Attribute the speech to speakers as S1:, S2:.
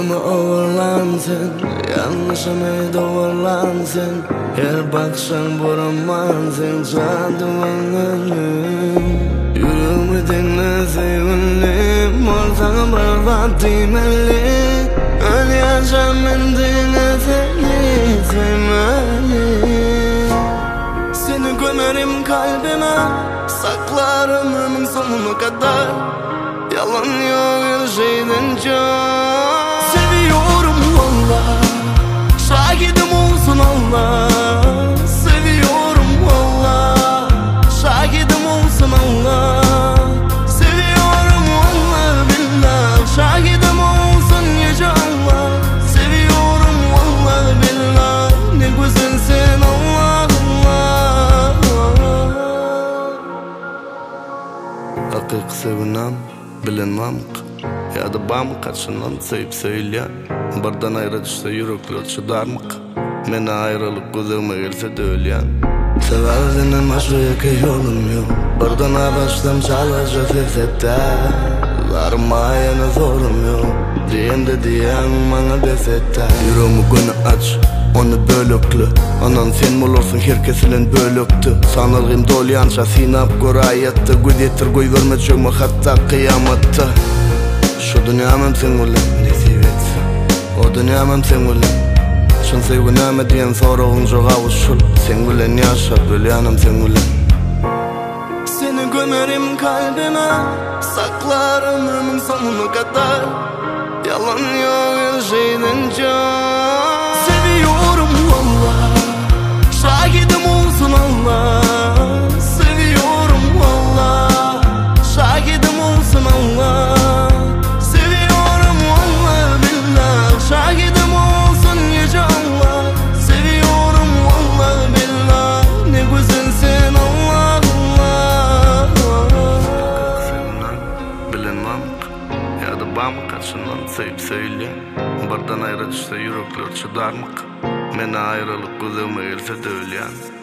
S1: Yüreğimi overlansın, yanlışımı doğrulansın. Her bakışan buramansın, canımın. Yüreğimi dinle sevgilim, olsan berbat demeli. Öl yaşam endine seni sevmeli. Seni gömerim kalbime, saklarım ömrümün sonuna kadar. Yalan yok her şeyden çok. Seviyorum valla, şahidim olsun Allah. Seviyorum valla, şahidim olsun Allah. Seviyorum valla billah, şahidim olsun yüce Allah. Seviyorum valla billah, ne güzelsin Allah Allah. Hakik sevinem bilinmem ya da bam kaçından sevip söyleyen. Bardan ayrı düşse yürekler çıdarmak. Mene ayrılık gözüme gelse de ölyen. Severdiğinin başka iki yolum yok. Bardan başlam çalışa sesette. Zarıma yana zorum yok. Diyen de diyen bana desette. Yüreğimi günü aç, onu bölüklü. Anan sen olursun herkesilen bölüktü. Sanırım dolyança sinap görayetti. Güdetir göy verme çökme hatta kıyamatta. Şu dünyamın sen ulan nesip etsin, o dünyamın sen ulan. Şun sevginame diyen soruğun çok avuşul. Sen ulan yaşa bölyanım sen ulan. Seni gömerim kalbime, saklarım ömrümün sonuna kadar. Yalan yok her şeyden çok. Seviyorum valla, şahidim olsun Allah. Seviyorum valla, şahidim olsun Allah. Seviyorum valla billah, şahidim olsun yüce Allah. Seviyorum valla billah, ne güzelsin Allah Allah. Sevmem, bilinmem ya da bam kaçından sevip söyleyen. Bardan ayrı düşse yürekler çıdarmak. Mene ayrılık gözüme gelse de ölyen.